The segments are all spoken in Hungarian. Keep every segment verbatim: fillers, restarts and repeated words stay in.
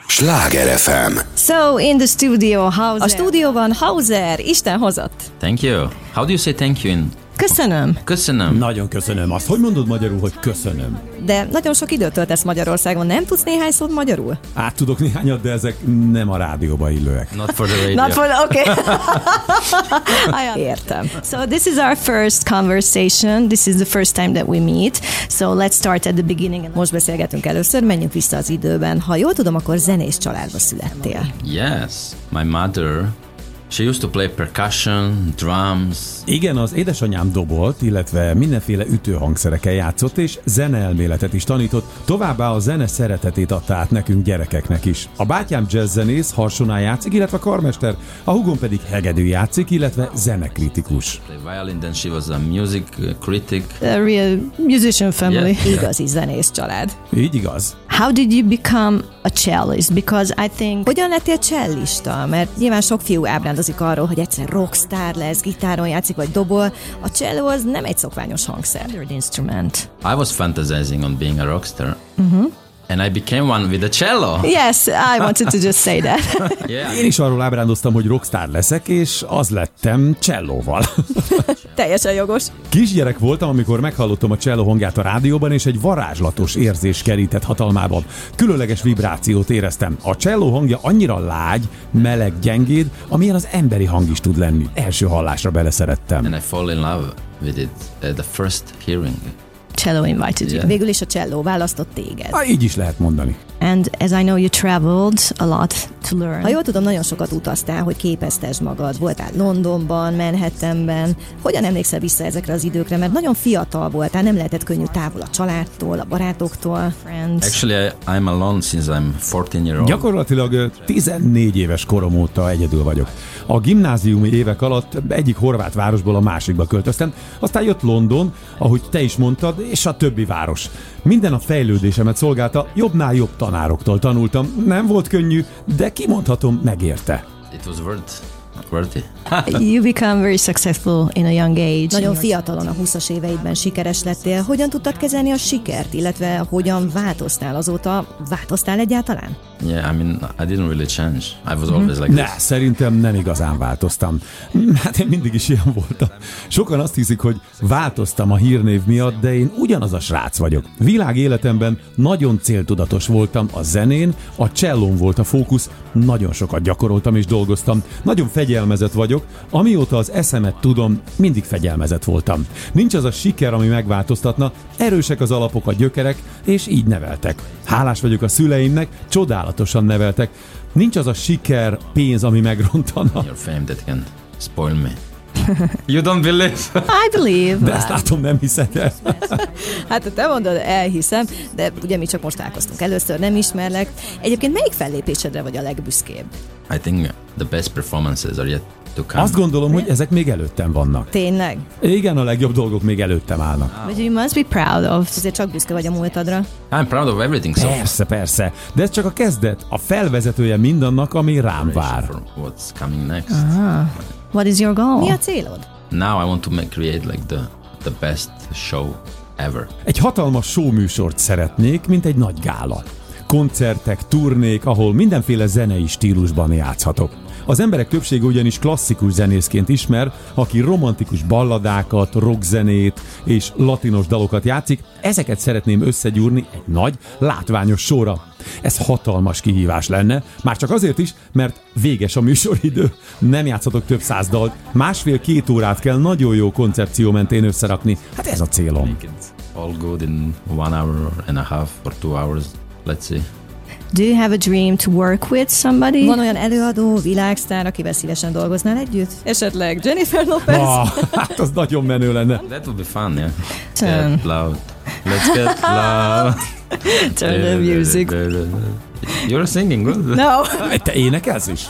Sláger ef em. So in the studio, Hauser. A stúdióban Hauser, Isten hozott. Thank you. How do you say thank you in... Köszönöm. Köszönöm. Nagyon köszönöm. Azt hogy mondod magyarul, hogy köszönöm? De nagyon sok időt töltesz Magyarországon, nem tudsz néhány szót magyarul? Át tudok néhányat, de ezek nem a rádióba illőek. Not for the radio. Not for the, okay. Értem. So this is our first conversation. This is the first time that we meet. So let's start at the beginning. Most beszélgetünk először, menjünk vissza az időben. Ha jól tudom, akkor zenész családba születtél. Yes. My mother... She used to play percussion, drums. Igen, az édesanyám dobolt, illetve mindenféle ütőhangszerekkel játszott, és zeneelméletet is tanított, továbbá a zene szeretetét adta át nekünk gyerekeknek is. A bátyám jazzzenész, harsonál játszik, illetve karmester, a húgom pedig hegedű játszik, illetve zenekritikus. Violin, then she was a music critic. A real musician family. Yeah. Igazi zenész család. Így igaz. How did you become a cellist? Because I think... Hogyan lettél cellista? Mert nyilván sok fiú ábrándozik arról, hogy egyszer rockstar lesz, gitáron játszik, vagy dobol. A cello az nem egy szokványos hangszer. Instrument. I was fantasizing on being a rockstar. Uh-huh. And I became one with a cello. Yes, I wanted to just say that. Yeah. Én is arról ábrándoztam, hogy rockstar leszek, és az lettem csellóval. Teljesen jogos. Kisgyerek voltam, amikor meghallottam a cselló hangját a rádióban, és egy varázslatos érzés kerített hatalmában. Különleges vibrációt éreztem. A cselló hangja annyira lágy, meleg, gyengéd, amilyen az emberi hang is tud lenni. Első hallásra beleszerettem. And I fall in love with it at the first hearing. Cello invited you. Yeah. Végül is a cello választott téged. Ha, így is lehet mondani. And as I know, you traveled a lot to learn. Ha jól tudom, nagyon sokat utaztál, hogy képeztesd magad. Voltál Londonban, Manhattanben. Hogyan emlékszel vissza ezekre az időkre? Mert nagyon fiatal voltál, nem lehetett könnyű távol a családtól, a barátoktól, friends. Actually, I, I'm alone since I'm fourteen year old. Gyakorlatilag tizennégy éves korom óta egyedül vagyok. A gimnáziumi évek alatt egyik horvát városból a másikba költöztem, aztán jött London, ahogy te is mondtad, és a többi város. Minden a fejlődésemet szolgálta, jobbnál jobb tanároktól tanultam. Nem volt könnyű, de kimondhatom, megérte. It was worth, worthy. You become very successful in a young age. Nagyon fiatalon, a húszas éveidben sikeres lettél. Hogyan tudtad kezelni a sikert, illetve hogyan változtál azóta? Változtál egyáltalán? Yeah, I mean, I didn't really change. I was always like Ne, this. szerintem nem igazán változtam. Hát én mindig is ilyen voltam. Sokan azt hiszik, hogy változtam a hírnév miatt, de én ugyanaz a srác vagyok. Világ életemben nagyon céltudatos voltam a zenén, a csellón volt a fókusz, nagyon sokat gyakoroltam és dolgoztam. Nagyon fegyelmezett vagyok, amióta az eszemet tudom, mindig fegyelmezett voltam. Nincs az a siker, ami megváltoztatna, erősek az alapok, a gyökerek, és így neveltek. Hálás vagyok a szüleimnek, csodálatosan neveltek. Nincs az a siker, pénz, ami megrontana. Your fame that can spoil me. You don't believe? I believe. De ezt látom, nem hiszed el. Hát ha te mondod, elhiszem, de ugye mi csak most találkoztunk először, nem ismerlek. Egyébként melyik fellépésedre vagy a legbüszkébb? I think the best performances are yet to come. Azt gondolom, hogy ezek még előttem vannak. Tényleg? Igen, a legjobb dolgok még előttem állnak. But you must be proud of. Azért csak büszke vagy a múltadra. I'm proud of everything. So Persze, persze. De ez csak a kezdet, a felvezetője mindannak, ami rám vár. for what's coming next. Ah. What is your goal? Mi a célod? Now I want to make, create like the the best show ever. Egy hatalmas showműsort szeretnék, mint egy nagy gála. Koncertek, turnék, ahol mindenféle zenei stílusban játszhatok. Az emberek többsége ugyanis klasszikus zenészként ismer, aki romantikus balladákat, rockzenét és latinos dalokat játszik, ezeket szeretném összegyúrni egy nagy, látványos sorra. Ez hatalmas kihívás lenne, már csak azért is, mert véges a műsoridő, nem játszhatok több száz dalt, másfél-két órát kell nagyon jó koncepció mentén összerakni, hát ez a célom. Make it all good in one hour and a half or two hours. Let's see. Do you have a dream to work with somebody? Van olyan előadó, világsztár, akivel szívesen dolgoznál együtt? Esetleg Jennifer Lopez? Ah, hát az nagyon menő lenne. That would be fun, yeah. Turn. Get loud. Let's get loud. Turn the music. You're singing good. No. Te énekelsz is?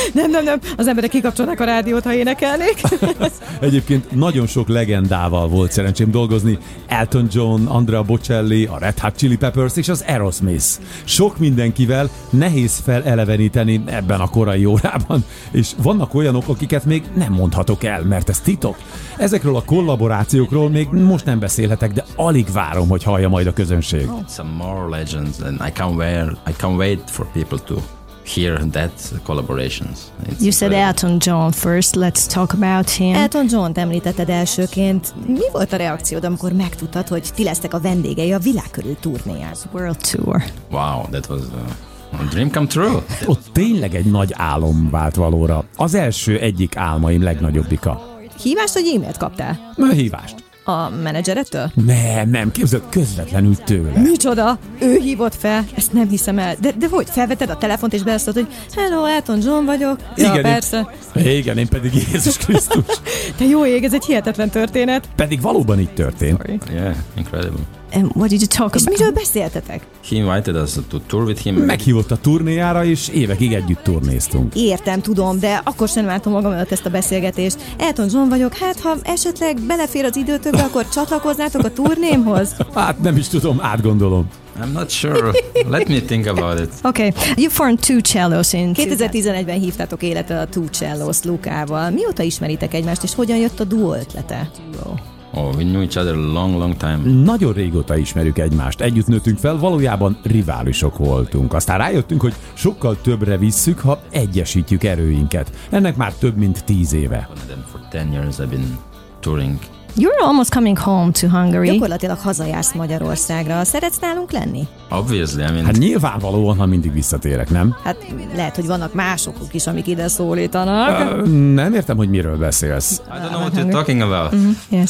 Nem, nem, nem, az emberek kikapcsolnak a rádiót, ha énekelnék. Egyébként nagyon sok legendával volt szerencsém dolgozni. Elton John, Andrea Bocelli, a Red Hot Chili Peppers és az Aerosmith. Sok mindenkivel nehéz feleleveníteni ebben a korai órában, és vannak olyanok, akiket még nem mondhatok el, mert ez titok. Ezekről a kollaborációkról még most nem beszélhetek, de alig várom, hogy hallja majd a közönség. Some more legends and I can't wait, I can't wait for people to hear that collaborations. It's You said Elton John first, let's talk about him. Elton John-t említetted elsőként. Mi volt a reakciód, amikor megtudtad, hogy ti lesztek a vendégei a világkörüli turnéján? World Tour. Wow, that was a, a dream come true. Ott tényleg egy nagy álom vált valóra. Az első egyik álmaim legnagyobbika. Hívást vagy e-mailt kaptál? Na, hívást. A menedzserettől? Nem, nem, képzeld, közvetlenül tőle. Micsoda? Ő hívott fel? Ezt nem hiszem el. De, de hogy, felvetted a telefont és beosztod, hogy hello, Elton John vagyok? Ja, igen, persze. Én, igen, én pedig Jézus Krisztus. Te jó ég, ez egy hihetetlen történet. Pedig valóban így történt. Sorry. Yeah, incredible. And what did you talk about? És miről beszéltetek? He invited us to tour with him. Meghívott a turnéjára, és évekig együtt turnéztunk. Értem, tudom, de akkor sem vártam magam előtt ezt a beszélgetést. Elton John vagyok, hát ha esetleg belefér az időtökbe, akkor csatlakoznátok a turnémhoz? Hát nem is tudom, átgondolom. I'm not sure. Let me think about it. Okay, you formed Two Cellos in kétezer-tizenegyben hívtátok életre a Two Cellos Lukával. Mióta ismeritek egymást, és hogyan jött a duo ötlete? Oh, we knew each other long, long time. Nagyon régóta ismerjük egymást. Együtt nőttünk fel, valójában riválisok voltunk. Aztán rájöttünk, hogy sokkal többre visszük, ha egyesítjük erőinket. Ennek már több mint tíz éve. And then for ten years I've been touring. You're almost coming home to Hungary. Gyakorlatilag hazajársz Magyarországra. Szeretsz nálunk lenni? Obviously, I mean... Hát nyilvánvalóan, ha mindig visszatérek, nem? Hát lehet, hogy vannak másokuk is, amik ide szólítanak. Uh, nem értem, hogy miről beszélsz. I don't know what you're talking about. Mm-hmm. Yes.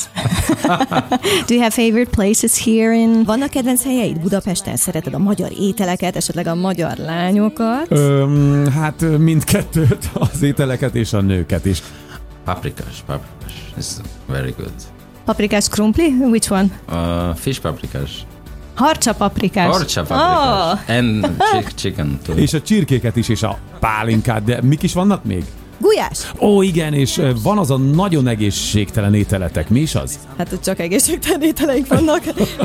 Do you have favorite places here in... Vannak kedvenc helyeid Budapesten? Szereted a magyar ételeket, esetleg a magyar lányokat? Um, hát mindkettőt, az ételeket és a nőket is. Paprikás, paprikás. It's very good. Paprikás krumpli? Which one? Uh, fish paprikás. Harcsa paprikás. Harcsa paprikás. Oh. And chi- chicken too. És a csirkéket is, és a pálinkát, de mik is vannak még? Gulyás? Ó, igen, és van az a nagyon egészségtelen ételetek. Mi is az? Hát ott csak egészségtelen ételeink vannak.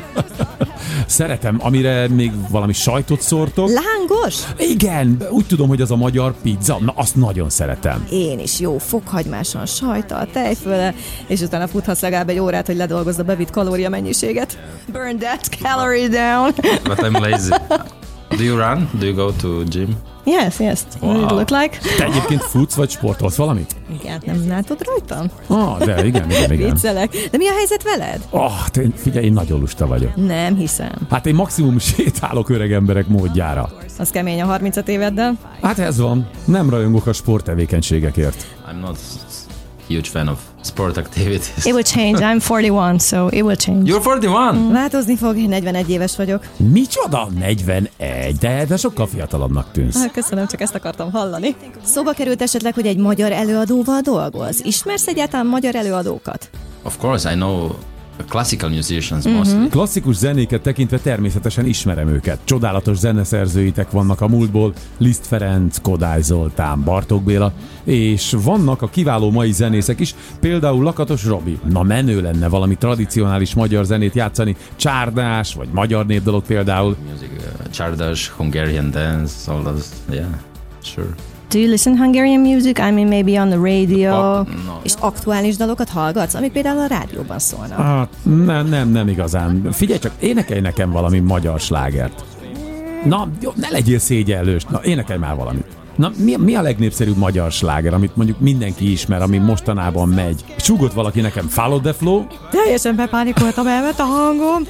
Szeretem, amire még valami sajtot szórtok. Lángos? Igen, úgy tudom, hogy az a magyar pizza. Na, azt nagyon szeretem. Én is jó, fokhagymáson, sajttal, tejföle, és utána futhatsz legalább egy órát, hogy ledolgozd a bevitt kalória mennyiséget. Burn that calorie down. But I'm lazy. Do you run? Do you go to gym? Yes, yes. What Wow. it look like? Te egyébként futsz vagy sportolsz valamit? Igen, nem látod rajtam? Ah, de igen, igen, igen. Viccelek. De mi a helyzet veled? Oh, te, figyelj, én nagyon lusta vagyok. Nem hiszem. Hát én maximum sétálok öreg emberek módjára. Az kemény a harminc éveddel. Hát ez van. Nem rajongok a sporttevékenységekért. I'm not huge fan of sport activities. It will change. I'm forty-one, so it will change. You're forty-one? Változni fog, én negyvenegy éves vagyok. Micsoda? negyvenegy, de, de sokkal fiatalabbnak tűnsz. Ah, köszönöm, csak ezt akartam hallani. Szóba került esetleg, hogy egy magyar előadóval dolgoz? Ismersz egyáltalán magyar előadókat? Of course, I know classical musicians mostly. Klasszikus zenéket tekintve természetesen ismerem őket. Csodálatos zeneszerzőitek vannak a múltból, Liszt Ferenc, Kodály Zoltán, Bartók Béla, és vannak a kiváló mai zenészek is, például Lakatos Robi. Na, menő lenne valami tradicionális magyar zenét játszani, csárdás, vagy magyar népdalok például. Music, uh, Csárdas, Hungarian dance, all those, yeah, sure. Do you listen Hungarian music? I mean, maybe on the radio. Pop, no. És aktuális dalokat hallgatsz, amik például a rádióban szólnak? Hát, nem, nem, nem igazán. Figyelj csak, énekelj nekem valami magyar slágert. Na, jó, ne legyél szégyellős. Na, énekelj már valamit. Na, mi, mi a legnépszerűbb magyar sláger, amit mondjuk mindenki ismer, ami mostanában megy? Súgott valaki nekem Follow the Flow? Teljesen bepánikoltam, elvett a hangom.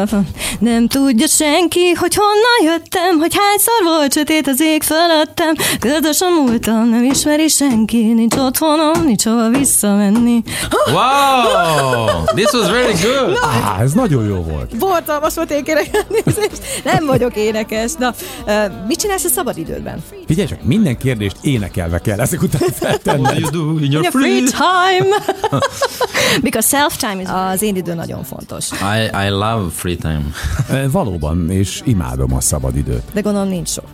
Nem tudja senki, hogy honnan jöttem, hogy hányszor volt sötét az ég fölöttem. Ködös a múltam, nem ismeri senki, nincs otthonom, nincs hova visszamenni. Wow! This was very good! Á, ez nagyon jó volt. Bortalmas volt, én kérek elnézést. Nem vagyok énekes. Na, uh, mit csinálsz a szabadidődben? Figyelj csak, minden kérdést énekelve kell ezek után feltenni. What do you do in In your your free free time. Because self-time is... Az én idő nagyon fontos. I, I love free time. Valóban, és imádom a szabadidőt. De gondolom nincs sok.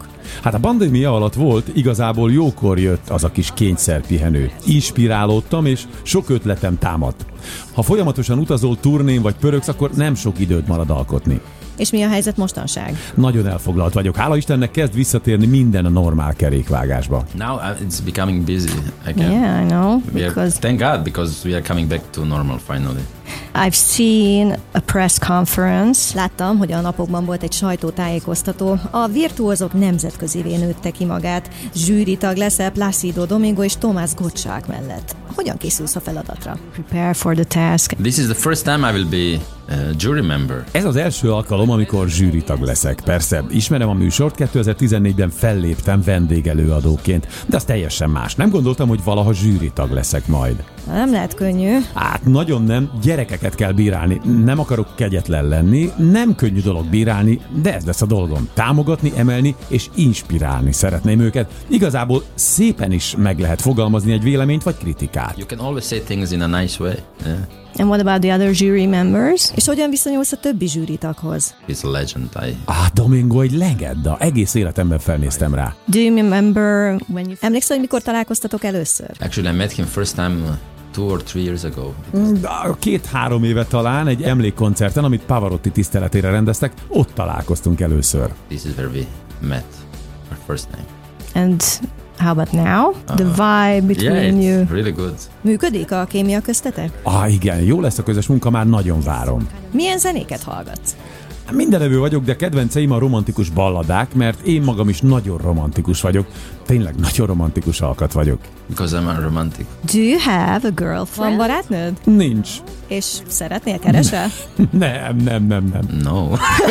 Hát a pandémia alatt volt, igazából jókor jött az a kis kényszerpihenő. Inspirálódtam, és sok ötletem támadt. Ha folyamatosan utazol, turnén vagy pöröksz, akkor nem sok időd marad alkotni. És mi a helyzet mostanság? Nagyon elfoglalt vagyok. Hála Istennek kezd visszatérni minden a normál kerékvágásba. Now it's becoming busy again. Yeah, I know. We Because are, thank God, because we are coming back to normal finally. I've seen a press conference. Láttam, hogy a napokban volt egy sajtótájékoztató. A virtuózok nemzetközivé nőtte ki magát. Zsűritag leszel Plácido Domingo és Tomás Gottschalk mellett. Hogyan készülsz a feladatra? Prepare for the task. This is the first time I will be a jury member. Ez az első alkalom, amikor zsűritag leszek. Persze, ismerem a műsort, kétezer-tizennégyben felléptem vendégelőadóként, de az teljesen más. Nem gondoltam, hogy valaha zsűritag leszek majd. Nem lehet könnyű. Hát nagyon nem, gyerekeket kell bírálni. Nem akarok kegyetlen lenni, nem könnyű dolog bírálni, de ez lesz a dolgom. Támogatni, emelni és inspirálni szeretném őket. Igazából szépen is meg lehet fogalmazni egy véleményt vagy kritikát. You can always say things in a nice way. Yeah. And what about the other jury members? És hogyan viszonyulsz a többi zsűritaghoz? He's a legend. I... Ah, Domingo egy legenda. Egész életemben felnéztem rá. Do you remember when you... Emlékszel, hogy mikor találkoztatok először? Actually, I met him first time two or three years ago. Két-három éve talán egy emlékkoncerten, amit Pavarotti tiszteletére rendeztek, ott találkoztunk először. This is where we met our first time. And how about now? The vibe between Yeah, it's you. really good. Működik a kémia köztetek? Ah, igen, jó lesz a közös munka, már nagyon várom. Milyen zenéket hallgatsz? Mindenevő vagyok, de kedvenceim a romantikus balladák, mert én magam is nagyon romantikus vagyok. Tényleg nagyon romantikus alkat vagyok. Because I'm a romantic. Do you have a girlfriend? Van barátnőd? Nincs. És szeretnél, keresel? Nem, nem, nem, nem. No.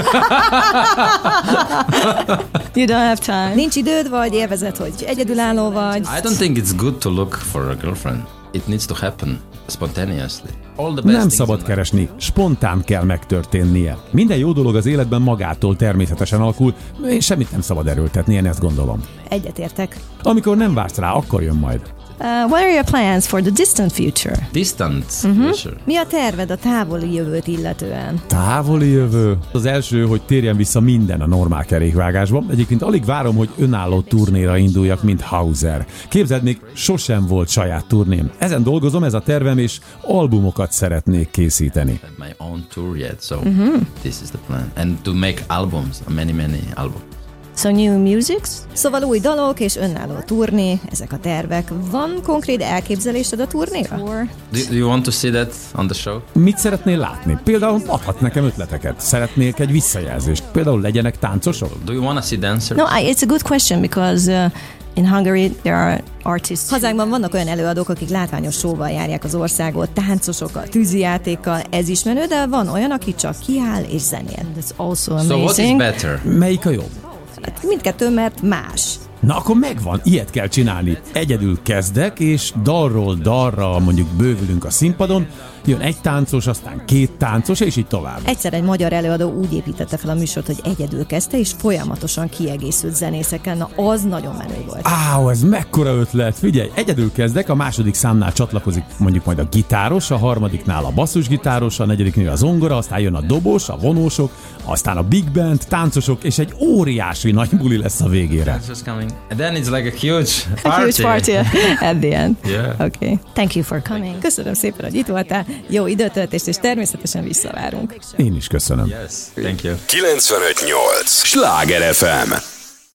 You don't have time. Nincs időd, vagy élvezed, hogy egyedülálló vagy? I don't think it's good to look for a girlfriend. It needs to happen spontaneously. All the best Nem things szabad in life. keresni, spontán kell megtörténnie. Minden jó dolog az életben magától természetesen alakul, és semmit nem szabad erőltetni, én ezt gondolom. Egyetértek. Amikor nem vársz rá, akkor jön majd. Uh, what are your plans for the distant future? Distant future. Mi a terved a távoli jövőt illetően? Távoli jövő. Az első, hogy térjen vissza minden a normál kerékvágásba. Egyébként alig várom, hogy önálló turnéra induljak, mint Hauser. Képzeld, még sosem volt saját turném. Ezen dolgozom, ez a tervem, és albumokat szeretnék készíteni. My own tour yet, so this is the plan. And to make albums, many, many albums. So new musics? Szóval új dalok és önálló turné, ezek a tervek. Van konkrét elképzelésed a turnéra? Do, do you want to see that on the show? Mit szeretnél látni? Például adhat nekem ötleteket. Szeretnék egy visszajelzést. Például legyenek táncosok? Do you want to see dancers? No, I, it's a good question because uh, in Hungary there are artists. Hazánkban vannak olyan előadók, akik látványos showval járják az országot, táncosokkal, tűzijátékkal, ez is menő, de van olyan, aki csak kiáll és zenél. That's also amazing. So what is better? Melyik a jobb? Hát mindkettő, mert más. Na akkor megvan, ilyet kell csinálni. Egyedül kezdek, és dalról dalra mondjuk bővülünk a színpadon, jön egy táncos, aztán két táncos, és így tovább. Egyszer egy magyar előadó úgy építette fel a műsort, hogy egyedül kezdte, és folyamatosan kiegészült zenészekkel. Na, az nagyon menő volt. Áó, ez mekkora ötlet! Figyelj, egyedül kezdek, a második számnál csatlakozik mondjuk majd a gitáros, a harmadiknál a basszusgitáros, a negyediknél a zongora, aztán jön a dobos, a vonósok, aztán a big band, táncosok, és egy óriási nagy buli lesz a végére. Dancers coming. And then it's like a huge party. A huge party at the end. Yeah. Okay. Thank you for coming. Köszönöm szépen, hogy itt voltál. Jó időtöltést, és természetesen visszavárunk. Én is köszönöm. Yes, thank you. kilencvenöt nyolc Sláger ef em